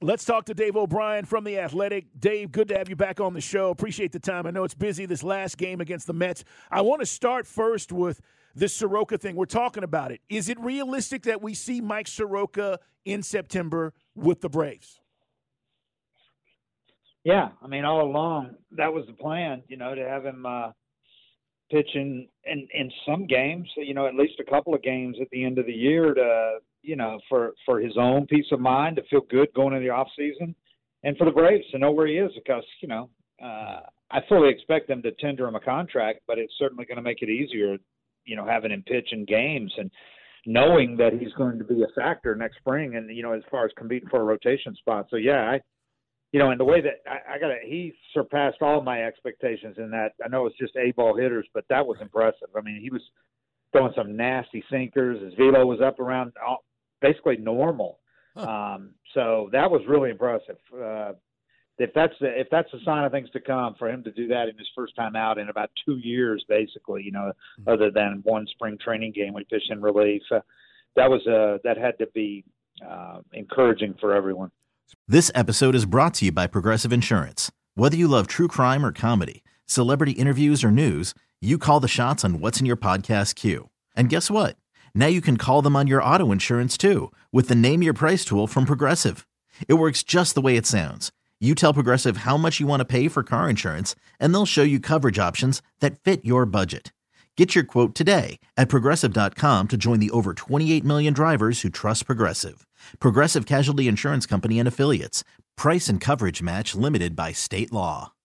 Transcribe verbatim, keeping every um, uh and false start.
Let's talk to Dave O'Brien from The Athletic. Dave, good to have you back on the show. Appreciate the time. I know it's busy this last game against the Mets. I want to start first with this Soroka thing. We're talking about it. Is it realistic that we see Mike Soroka in September with the Braves? Yeah, I mean, all along, that was the plan, you know, to have him uh, pitch in, in, in some games, you know, at least a couple of games at the end of the year to, you know, for, for his own peace of mind, to feel good going into the off season, and for the Braves to know where he is because, you know, uh, I fully expect them to tender him a contract, but it's certainly going to make it easier, you know, having him pitch in games and knowing that he's going to be a factor next spring and, you know, as far as competing for a rotation spot. So, yeah, I, you know, in the way that I, I got to, he surpassed all my expectations in that. I know it's just A-ball hitters, but that was impressive. I mean, he was throwing some nasty sinkers. His velo was up around basically normal. Huh. Um, so that was really impressive. Uh, if that's the, if that's a sign of things to come for him to do that in his first time out in about two years, basically, you know, mm-hmm. other than one spring training game we pitched in relief, uh, that was uh, that had to be uh, encouraging for everyone. This episode is brought to you by Progressive Insurance. Whether you love true crime or comedy, celebrity interviews or news, you call the shots on what's in your podcast queue. And guess what? Now you can call them on your auto insurance too with the Name Your Price tool from Progressive. It works just the way it sounds. You tell Progressive how much you want to pay for car insurance, and they'll show you coverage options that fit your budget. Get your quote today at Progressive dot com to join the over twenty-eight million drivers who trust Progressive. Progressive Casualty Insurance Company and Affiliates. Price and coverage match limited by state law.